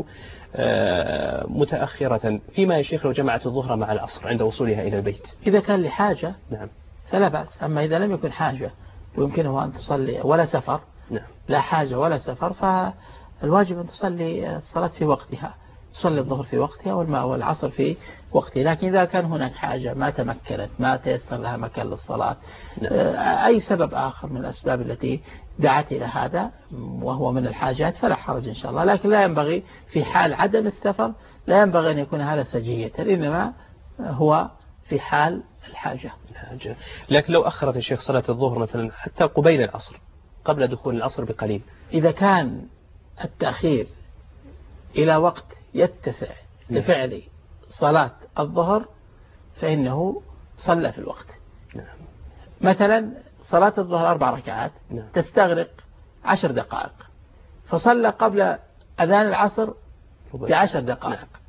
متأخرة، فيما يا شيخ لو جمعت الظهر مع العصر عند وصولها إلى البيت؟ إذا كان لحاجة نعم فلا بأس، أما إذا لم يكن حاجة ويمكنه أن تصلي ولا سفر، نعم. لا حاجة ولا سفر، فالواجب أن تصلي الصلاة في وقتها، تصلي الظهر في وقتها والعصر في وقته. لكن إذا كان هناك حاجة ما تمكنت، ما تيسر لها مكان للصلاة، نعم. أي سبب آخر من الأسباب التي دعت إلى هذا وهو من الحاجات فلا حرج إن شاء الله. لكن لا ينبغي في حال عدم السفر، لا ينبغي أن يكون هذا سجية، إنما هو في حال الحاجة. الحاجة. لكن لو أخرت الشيخ صلاة الظهر مثلا حتى قبيل العصر قبل دخول العصر بقليل، إذا كان التأخير إلى وقت يتسع لفعل صلاة الظهر فإنه صلى في الوقت. نعم. مثلا صلاة الظهر أربع ركعات، نعم. تستغرق عشر دقائق، فصلى قبل أذان العصر بعشر دقائق، نعم.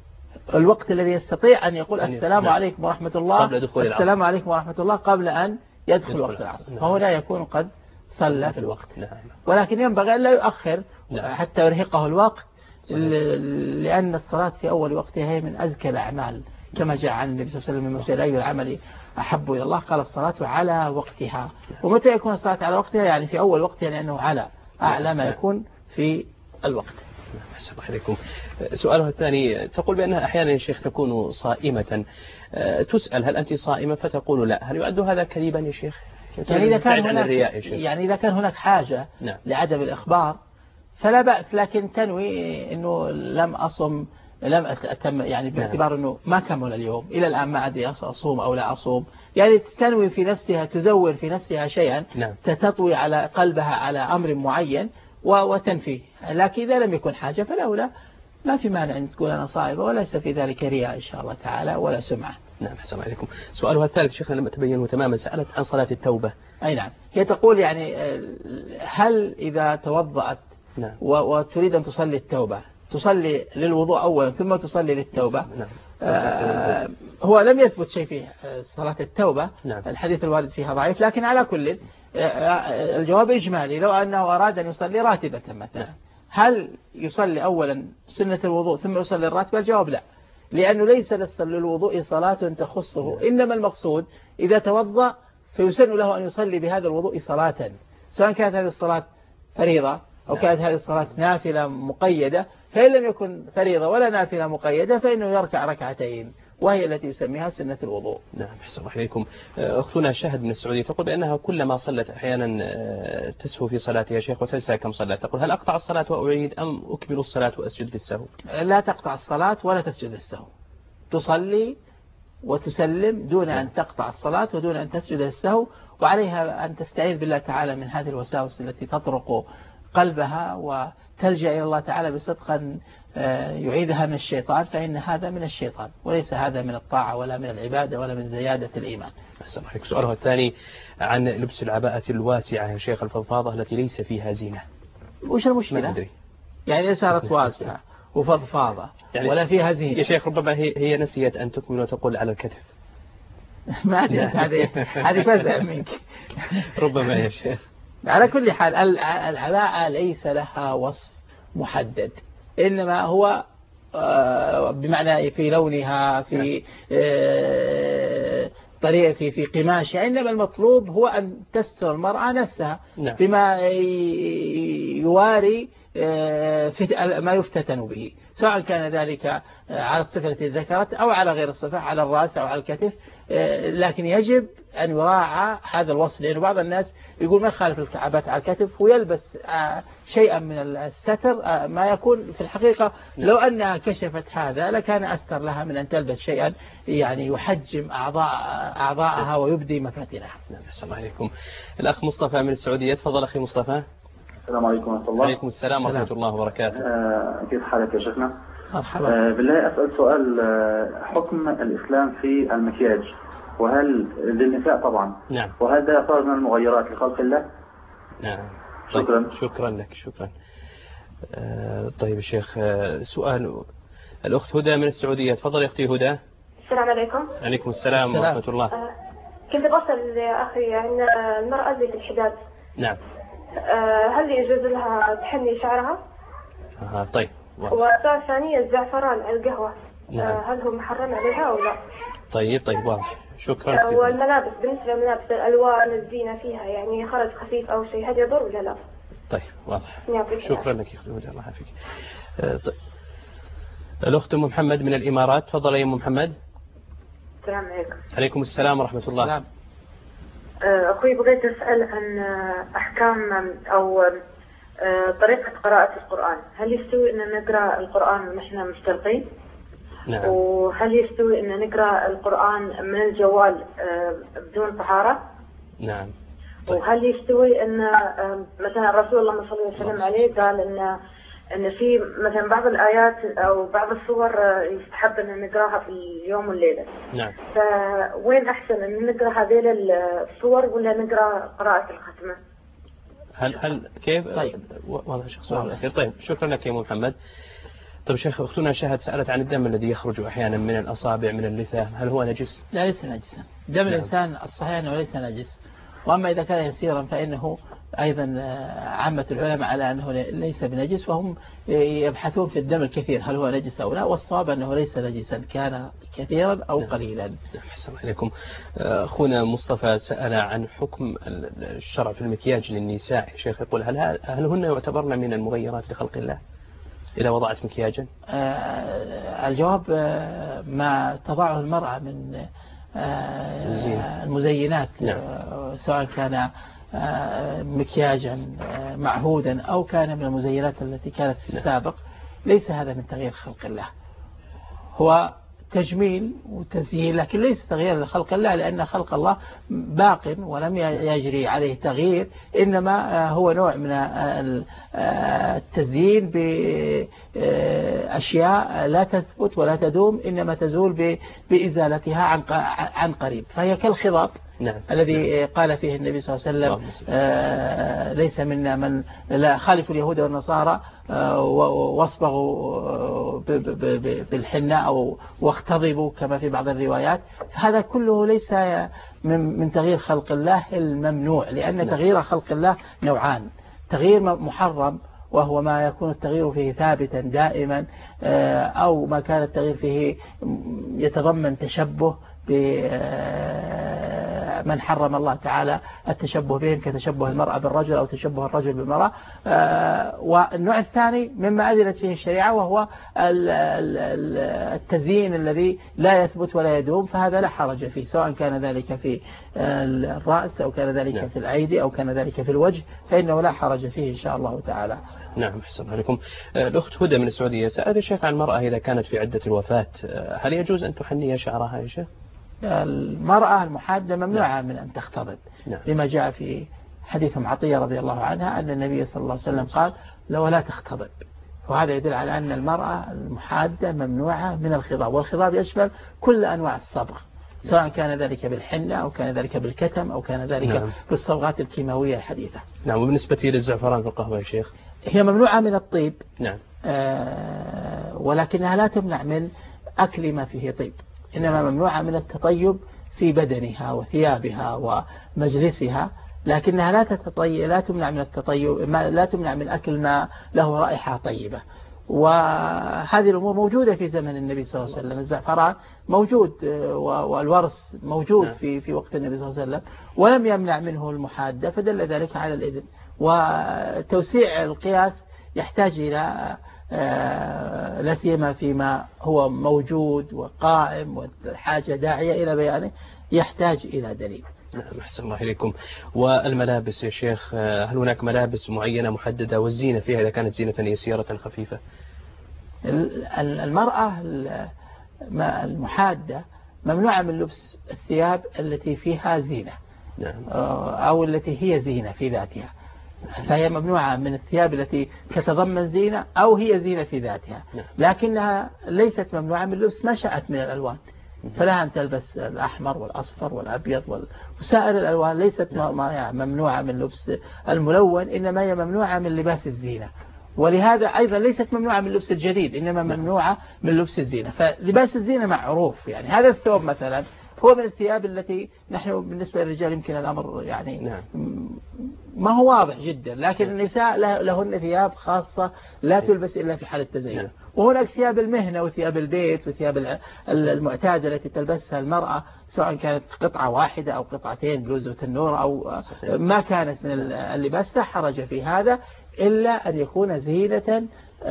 الوقت الذي يستطيع أن يقول السلام نعم. عليكم ورحمة الله، قبل دخول السلام العصر. عليكم ورحمة الله قبل أن يدخل, يدخل وقت العصر، نعم. فهنا يكون قد صلى في الوقت، نعم. ولكن ينبغي أن لا يؤخر، نعم. حتى يرهقه الوقت، صحيح. لأن الصلاة في أول وقتها هي من أزكى الأعمال، كما جاء عن النبي صلى الله عليه وسلم من مسألة أي العمل أحب إلى الله قال الصلاة على وقتها. ومتى يكون الصلاة على وقتها؟ يعني في أول وقتها، لأنه على أعلى ما يكون في الوقت. أحسن الله عليكم. سؤالها الثاني تقول بأنها أحيانا يا شيخ تكون صائمة، تسأل هل أنت صائمة فتقول لا، هل يعد هذا كذبا يا شيخ؟ يعني إذا كان هناك يعني إذا كان هناك حاجة نعم. لعدم الإخبار فلا بأس، لكن تنوي إنه لم أصم لم أتم، يعني باعتبار أنه ما كمل اليوم إلى الآن ما أدري أصوم أو لا أصوم، يعني تنوي في نفسها، تزور في نفسها شيئا نعم. ستطوي على قلبها على أمر معين وتنفيه. لكن إذا لم يكن حاجة فلا ما في مانع أن تقول أنا صائبة، وليس في ذلك رياء إن شاء الله تعالى ولا سمعة. نعم. أحسن الله عليكم. سؤالها الثالث شيخنا لما تبينه تماما، سألت عن صلاة التوبة. أي نعم، هي تقول يعني هل إذا توضأت نعم. وتريد أن تصلي التوبة تصلي للوضوء أولا ثم تصلي للتوبة؟ نعم. آه هو لم يثبت شيء في صلاة التوبة، نعم. الحديث الوارد فيها ضعيف، لكن على كل آه الجواب إجمالي. لو أنه أراد أن يصلي راتبة مثلا، نعم. هل يصلي أولا سنة الوضوء ثم يصلي الراتبة؟ الجواب لا، لأنه ليس للوضوء صلاة تخصه، نعم. إنما المقصود إذا توضأ فيسن له أن يصلي بهذا الوضوء صلاة، سواء كانت هذه الصلاة فريضة أو كانت هذه الصلاة نافلة مقيدة، فإن لم يكن فريضة ولا نافلة مقيدة فإنه يركع ركعتين، وهي التي يسميها سنة الوضوء. نعم. أحسن الله عليكم. أختنا شهد من السعودية تقول بأنها كلما صلت أحيانا تسهو في صلاتها يا شيخ وتنسى كم صلت، تقول هل أقطع الصلاة وأعيد أم أكمل الصلاة وأسجد للسهو؟ لا تقطع الصلاة ولا تسجد للسهو، تصلي وتسلم دون أن تقطع الصلاة ودون أن تسجد للسهو، وعليها أن تستعيذ بالله تعالى من هذه الوساوس التي تطرق قلبها وتلجأ إلى الله تعالى بصدق يعيدها من الشيطان، فإن هذا من الشيطان وليس هذا من الطاعة ولا من العبادة ولا من زيادة الإيمان. أحسن عليك. سؤاله الثاني عن لبس العباءة الواسعة يا شيخ الفضفاضة التي ليس فيها زينة. وش المشكلة؟ ما أدري. يعني صارت واسعة وفضفاضة يعني ولا فيها زينة يا شيخ، ربما هي هي نسيت أن تكمل وتقول على الكتف. ما أدري، هذه هذه فزع منك. ربما يا شيخ. على كل حال العباءة ليس لها وصف محدد، إنما هو بمعنى في لونها، في طريقة في في قماشها، إنما المطلوب هو أن تستر المرأة نفسها بما يواري ما يفتتن به، سواء كان ذلك على الصفة التي ذكرت أو على غير الصفة، على الرأس أو على الكتف، لكن يجب أن يراعى هذا الوصف، لأن بعض الناس يقول ما يخالف الكعبات على الكتف ويلبس شيئا من الستر ما يكون في الحقيقة لو أنها كشفت هذا لكان أستر لها من أن تلبس شيئا يعني يحجم أعضاء أعضاءها ويبدي مفاتنها. نعم. السلام عليكم. الأخ مصطفى من السعودية، تفضل أخي مصطفى. السلام عليكم ورحمة الله. وعليكم السلام ورحمة الله وبركاته. آه كيف حالك يا شيخنا؟ مرحبا. آه بالله أسأل سؤال، آه حكم الإسلام في المكياج، وهل للنساء طبعا؟ نعم. وهل ده يعتبر من المغيرات لخلق الله؟ نعم. شكرا. طيب. شكرا لك. شكرا. آه طيب يا شيخ، آه سؤال الأخت هدى من السعودية، تفضل يا أختي هدى. السلام عليكم. عليكم السلام, السلام. ورحمة الله. آه كنت بسأل يا أخي عن المرأة اللي في الحداد. نعم. هل يجوز لها تحني شعرها؟ آه طيب. والسؤال الثاني الزعفران على القهوة. نعم. هل هو محرم عليها أو لا؟ طيب طيب واضح. شكرا. والملابس بالنسبة للملابس الألوان الزينة فيها يعني خرج خفيف أو شيء هل يضر ولا لا؟ طيب واضح. شكرا لك يا أختي الله يعافيك. طيب. الأخت أم محمد من الإمارات، تفضل يا أم محمد. السلام عليكم. عليكم السلام ورحمة الله. السلام. أخوي بغيت أسأل عن أحكام أو طريقة قراءة القرآن، هل يستوي أن نقرأ القرآن ونحن مستلقين؟ نعم. وهل يستوي أن نقرأ القرآن من الجوال بدون طهارة؟ نعم. طيب. وهل يستوي أن مثلا الرسول الله صلى الله عليه وسلم عليه قال أن أن في مثلا بعض الآيات أو بعض الصور يستحب أن نقرأها في اليوم والليلة. نعم. فوين أحسن أن نقرأ هذه الصور ولا نقرأ قراءة الختمة؟ هل هل كيف؟ طيب. واضح شيخ سؤال الأخير. طيب شكرا لك يا محمد. طيب شيخ، أختنا شهد سألت عن الدم الذي يخرج أحيانا من الأصابع من اللثة، هل هو نجس؟ لا ليس نجسا. دم نعم. الإنسان الصحيح أنه ليس نجس، وأما إذا كان يسيرا فإنه أيضا عامة العلماء على أنه ليس بنجس، وهم يبحثون في الدم الكثير هل هو نجس أو لا، والصواب أنه ليس نجسا كان كثيرا أو نعم. قليلا. نعم. حسنا عليكم. أخونا مصطفى سأل عن حكم الشرع في المكياج للنساء. شيخ يقول هل هل هن يعتبرن من المغيرات لخلق الله إذا وضعت مكياجا؟ آه الجواب آه ما تضعه المرأة من آه المزينات. نعم. آه سواء كان آه مكياجا آه معهودا أو كان من المزينات التي كانت في السابق، ليس هذا من تغيير خلق الله، هو تجميل وتزيين، لكن ليس تغيير لخلق الله، لأن خلق الله باق ولم يجري عليه تغيير، إنما هو نوع من التزيين بأشياء لا تثبت ولا تدوم، إنما تزول بإزالتها عن قريب، فهي كالخضاب. نعم. الذي نعم. قال فيه النبي صلى الله عليه وسلم آه ليس منا من لا خالف اليهود والنصارى آه واصبغوا بالحنة أو واختضبوا كما في بعض الروايات، فهذا كله ليس من, من تغيير خلق الله الممنوع، لأن نعم. تغيير خلق الله نوعان: تغيير محرم وهو ما يكون التغيير فيه ثابتا دائما، آه أو ما كان التغيير فيه يتضمن تشبه بمن حرم الله تعالى التشبه بهم، كتشبه المرأة بالرجل أو تشبه الرجل بالمرأة. والنوع الثاني مما أذنت فيه الشريعة وهو التزيين الذي لا يثبت ولا يدوم، فهذا لا حرج فيه، سواء كان ذلك في الرأس أو كان ذلك نعم. في الأيدي أو كان ذلك في الوجه، فإنه لا حرج فيه إن شاء الله تعالى. نعم. أحسن عليكم. الأخت هدى من السعودية سألت الشيخ عن المرأة إذا كانت في عدة الوفاة، هل يجوز أن تحني شعرها يا شيخ؟ المرأة المحادة ممنوعة نعم. من أن تختضب، نعم. لما جاء في حديث عطية رضي الله عنها أن النبي صلى الله عليه وسلم قال لو لا تختضب، وهذا يدل على أن المرأة المحادة ممنوعة من الخضاب، والخضاب يشمل كل أنواع الصبغ، سواء كان ذلك بالحنة أو كان ذلك بالكتم أو كان ذلك نعم. بالصبغات الكيماوية الحديثة. نعم. وبالنسبة للزعفران في القهوة يا شيخ؟ هي ممنوعة من الطيب. نعم. آه ولكنها لا تمنع من أكل ما فيه طيب، إنما ممنوعة من التطيب في بدنها وثيابها ومجلسها، لكنها لا تتطيب، لا تمنع من التطيب، لا تمنع من أكل ما له رائحة طيبة. وهذه الأمور موجودة في زمن النبي صلى الله عليه وسلم، الزعفران موجود والورس موجود في في وقت النبي صلى الله عليه وسلم، ولم يمنع منه المحادة، فدل ذلك على الإذن. وتوسيع القياس يحتاج إلى لا سيما فيما هو موجود وقائم والحاجة داعية إلى بيانه، يحتاج إلى دليل. نعم. أحسن الله إليكم. والملابس يا شيخ، هل هناك ملابس معينة محددة والزينة فيها إذا كانت زينة يسيرة خفيفة؟ المرأة المحادة ممنوعة من لبس الثياب التي فيها زينة نعم. أو التي هي زينة في ذاتها، فهي ممنوعة من الثياب التي تتضمن زينة أو هي زينة في ذاتها، لكنها ليست ممنوعة من لبس ما شاءت من الألوان، فلها أن تلبس الأحمر والأصفر والأبيض وسائر الألوان، ليست ممنوعة من لبس الملون، إنما هي ممنوعة من لباس الزينة. ولهذا أيضا ليست ممنوعة من لبس الجديد، إنما ممنوعة من لبس الزينة. فلباس الزينة معروف، يعني هذا الثوب مثلا هو من الثياب التي نحن بالنسبة للرجال يمكن الأمر يعني نعم. ما هو واضح جدا، لكن النساء لهن ثياب خاصة لا تلبس إلا في حال التزين. نعم. وهناك ثياب المهنة وثياب البيت وثياب المعتادة التي تلبسها المرأة، سواء كانت قطعة واحدة أو قطعتين، بلوزة النور أو ما كانت من اللباس، لا حرج في هذا إلا أن يكون زينة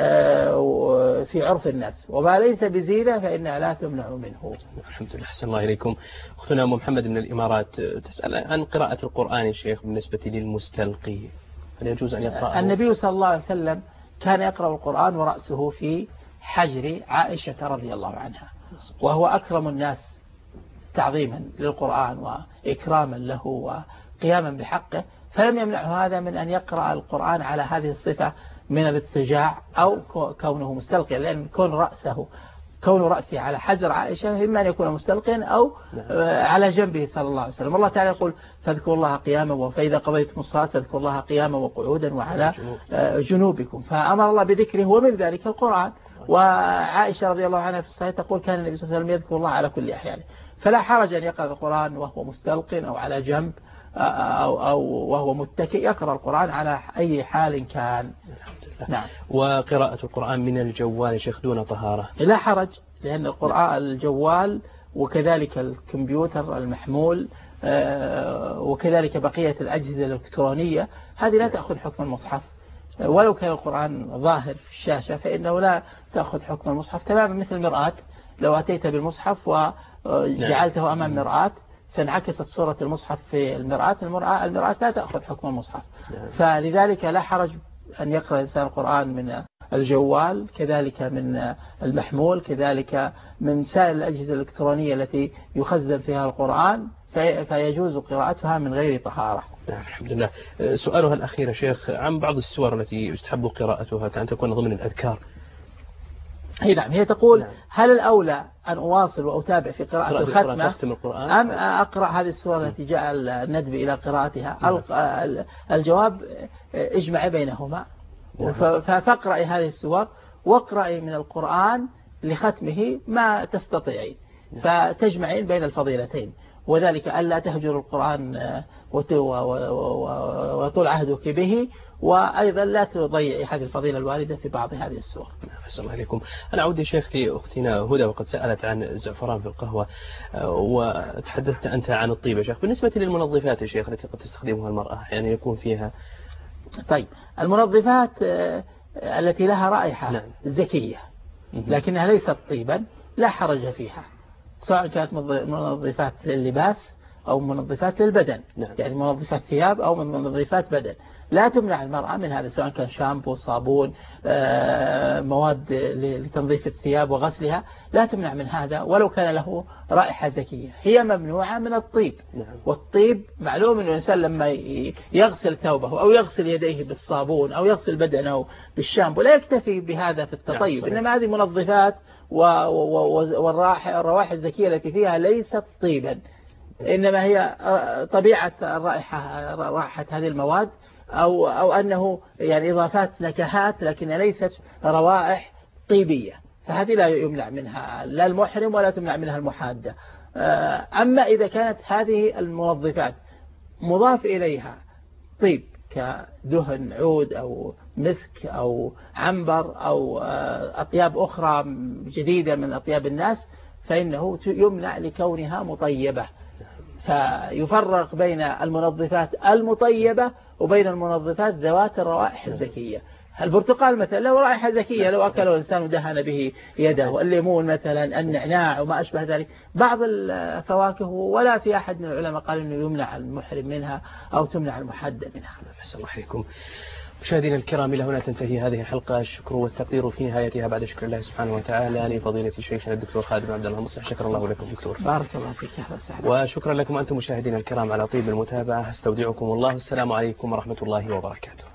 في عرف الناس، وما ليس بزينة فإنها لا تمنع منه. الحمد لله. أحسن الله إليكم. أختنا أم محمد من الإمارات تسأل عن قراءة القرآن يا شيخ بالنسبة للمستلقي، هل يجوز أن يقرأه؟ النبي صلى الله عليه وسلم كان يقرأ القرآن ورأسه في حجر عائشة رضي الله عنها، وهو أكرم الناس تعظيما للقرآن وإكراما له وقياما بحقه، فلم يمنعه هذا من أن يقرأ القرآن على هذه الصفة من الاضطجاع أو كونه مستلقيا، لأن كون رأسه كون رأسه على حجر عائشة إما أن يكون مستلقيا أو على جنبه صلى الله عليه وسلم. الله تعالى يقول فاذكروا الله قياما، فإذا قضيتم الصلاة فاذكروا الله قياما وقعودا وعلى جنوبكم، فأمر الله بذكره ومن ذلك القرآن. وعائشة رضي الله عنها في الصحيح تقول كان النبي صلى الله عليه وسلم يذكر الله على كل أحيانه، فلا حرج أن يقرأ القرآن وهو مستلق أو على جنب أو, أو وهو متكئ، يقرأ القرآن على أي حال كان. نعم. وقراءة القرآن من الجوال يا شيخ دون طهارة لا حرج، لأن القرآن الجوال وكذلك الكمبيوتر المحمول وكذلك بقية الأجهزة الإلكترونية هذه لا تأخذ حكم المصحف، ولو كان القرآن ظاهر في الشاشة فإنه لا تأخذ حكم المصحف تماما، مثل المرآة، لو أتيت بالمصحف وجعلته أمام مرآة فانعكست صورة المصحف في المرآة، المرآة المرآة لا تأخذ حكم المصحف. فلذلك لا حرج أن يقرأ الإنسان القرآن من الجوال، كذلك من المحمول، كذلك من سائر الأجهزة الإلكترونية التي يخزن فيها القرآن، فيجوز قراءتها من غير طهارة. نعم الحمد لله. سؤالها الأخير يا شيخ عن بعض السور التي يستحب قراءتها كأن تكون ضمن الأذكار. هي نعم، هي تقول نعم. هل الأولى أن أواصل وأتابع في قراءة الختمة أم أقرأ هذه السور التي جاء الندب إلى قراءتها؟ نعم. الجواب اجمع بينهما، نعم. فاقرأي هذه السور واقرأي من القرآن لختمه ما تستطيعين، نعم. فتجمعين بين الفضيلتين، وذلك ألا تهجر القرآن وطول عهدك به، وأيضا لا تضيع هذه الفضيلة الواردة في بعض هذه السور. أحسن الله عليكم. أنا أعود يا شيخ لأختنا هدى، وقد سألت عن الزعفران في القهوة وتحدثت أنت عن الطيب يا شيخ. بالنسبة للمنظفات يا شيخ التي قد تستخدمها المرأة يعني يكون فيها طيب المنظفات التي لها رائحة نعم. زكية لكنها ليست طيبا لا حرج فيها، سواء كانت منظفات لللباس أو منظفات للبدن، نعم. يعني منظفات ثياب أو منظفات بدن، لا تمنع المرأة من هذا، سواء كان شامبو، صابون، مواد لتنظيف الثياب وغسلها، لا تمنع من هذا ولو كان له رائحة زكية. هي ممنوعة من الطيب، نعم. والطيب معلوم أن الإنسان لما يغسل ثوبه أو يغسل يديه بالصابون أو يغسل بدنه بالشامبو لا يكتفي بهذا في التطيب، نعم. إنما هذه منظفات والروائح الزكية التي فيها ليست طيبا، إنما هي طبيعة الرائحة، رائحة هذه المواد، أو أو أنه يعني إضافات نكهات لكن ليست روائح طيبية، فهذه لا يمنع منها لا المحرم ولا تمنع منها المحادة. أما إذا كانت هذه المنظفات مضاف إليها طيب كدهن عود أو مسك أو عنبر أو أطياب أخرى جديدة من أطياب الناس فإنه يمنع لكونها مطيبة، فيفرق بين المنظفات المطيبة وبين المنظفات ذوات الروائح الزكية. البرتقال مثلا له رائحة زكية لو أكله الإنسان ودهن به يده، الليمون مثلا، النعناع وما أشبه ذلك، بعض الفواكه، ولا في أحد من العلماء قال أنه يمنع المحرم منها أو تمنع المحدد منها. أحسن الله عليكم. مشاهدينا الكرام إلى هنا تنتهي هذه الحلقة. الشكر والتقدير في نهايتها بعد شكر الله سبحانه وتعالى لفضيلة شيخنا الدكتور خالد بن عبد الله المصلح. شكر الله لكم دكتور. بارك الله فيك. وشكرا لكم أنتم مشاهدينا الكرام على طيب المتابعة. استودعكم الله. السلام عليكم ورحمة الله وبركاته.